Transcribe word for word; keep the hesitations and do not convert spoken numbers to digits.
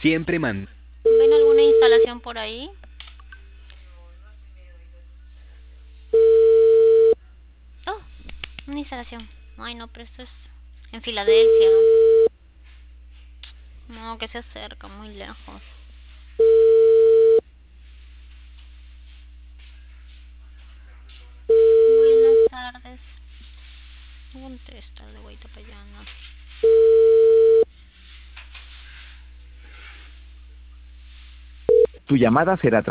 Siempre man. ¿Ven alguna instalación por ahí? Oh, una instalación. Ay, no, pero esto es en Filadelfia. No, que se acerca muy lejos. Buenas tardes. No contesta el de Guaitapayana. Tu llamada será